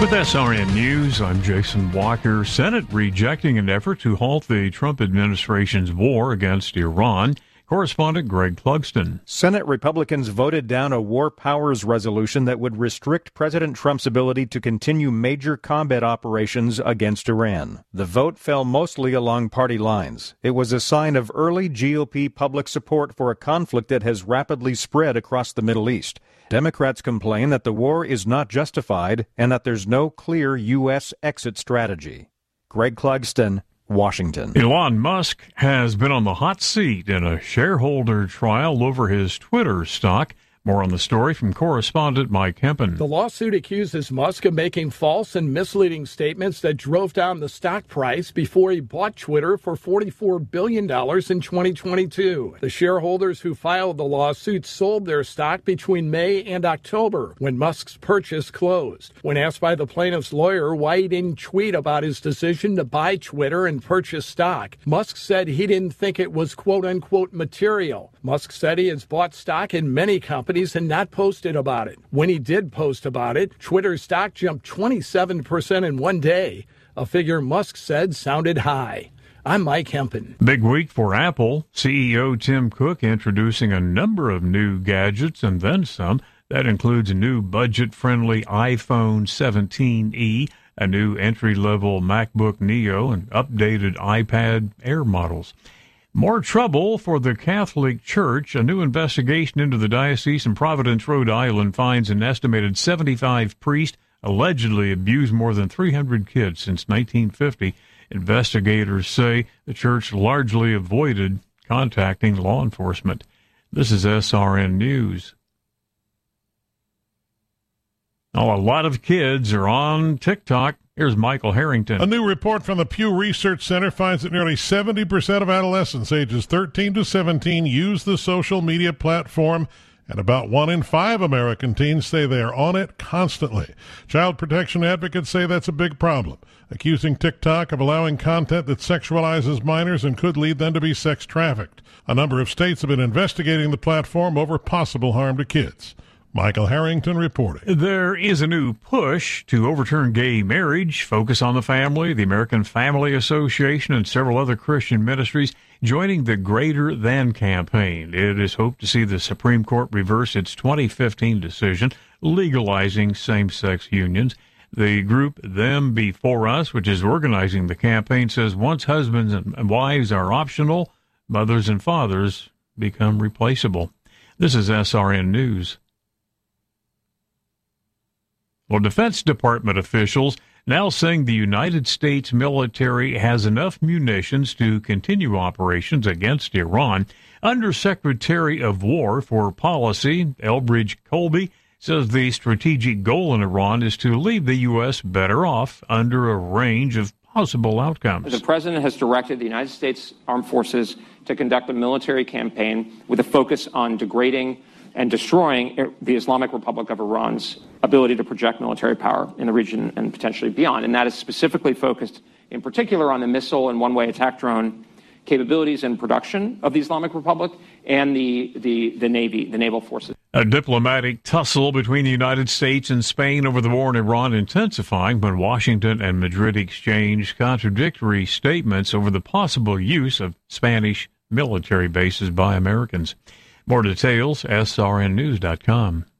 With SRN News, I'm Jason Walker. Senate rejecting an effort to halt the Trump administration's war against Iran. Correspondent Greg Clugston. Senate Republicans voted down a war powers resolution that would restrict President Trump's ability to continue major combat operations against Iran. The vote fell mostly along party lines. It was a sign of early GOP public support for a conflict that has rapidly spread across the Middle East. Democrats complain that the war is not justified and that there's no clear U.S. exit strategy. Greg Clugston, Washington. Elon Musk has been on the hot seat in a shareholder trial over his Twitter stock. More on the story from correspondent Mike Hempen. The lawsuit accuses Musk of making false and misleading statements that drove down the stock price before he bought Twitter for $44 billion in 2022. The shareholders who filed the lawsuit sold their stock between May and October, when Musk's purchase closed. When asked by the plaintiff's lawyer why he didn't tweet about his decision to buy Twitter and purchase stock, Musk said he didn't think it was quote-unquote material. Musk said he has bought stock in many companies and not posted about it. When he did post about it, Twitter's stock jumped 27% in one day, a figure Musk said sounded high. I'm Mike Hempen. Big week for Apple. CEO Tim Cook introducing a number of new gadgets and then some. That includes a new budget-friendly iPhone 17e, a new entry-level MacBook Neo, and updated iPad Air models. More trouble for the Catholic Church. A new investigation into the diocese in Providence, Rhode Island, finds an estimated 75 priests allegedly abused more than 300 kids since 1950. Investigators say the church largely avoided contacting law enforcement. This is SRN News. Oh, a lot of kids are on TikTok. Here's Michael Harrington. A new report from the Pew Research Center finds that nearly 70% of adolescents ages 13 to 17 use the social media platform, and about 1 in 5 American teens say they are on it constantly. Child protection advocates say that's a big problem, accusing TikTok of allowing content that sexualizes minors and could lead them to be sex trafficked. A number of states have been investigating the platform over possible harm to kids. Michael Harrington reporting. There is a new push to overturn gay marriage, focus on the family. The American Family Association and several other Christian ministries joining the Greater Than campaign. It is hoped to see the Supreme Court reverse its 2015 decision legalizing same-sex unions. The group Them Before Us, which is organizing the campaign, says once husbands and wives are optional, mothers and fathers become replaceable. This is SRN News. Well, Defense Department officials now saying the United States military has enough munitions to continue operations against Iran. Undersecretary of War for Policy, Elbridge Colby, says the strategic goal in Iran is to leave the U.S. better off under a range of possible outcomes. The President has directed the United States Armed Forces to conduct a military campaign with a focus on degrading and destroying the Islamic Republic of Iran's ability to project military power in the region and potentially beyond. And that is specifically focused in particular on the missile and one-way attack drone capabilities and production of the Islamic Republic and the Navy, the naval forces. A diplomatic tussle between the United States and Spain over the war in Iran intensifying when Washington and Madrid exchanged contradictory statements over the possible use of Spanish military bases by Americans. More details, srnnews.com.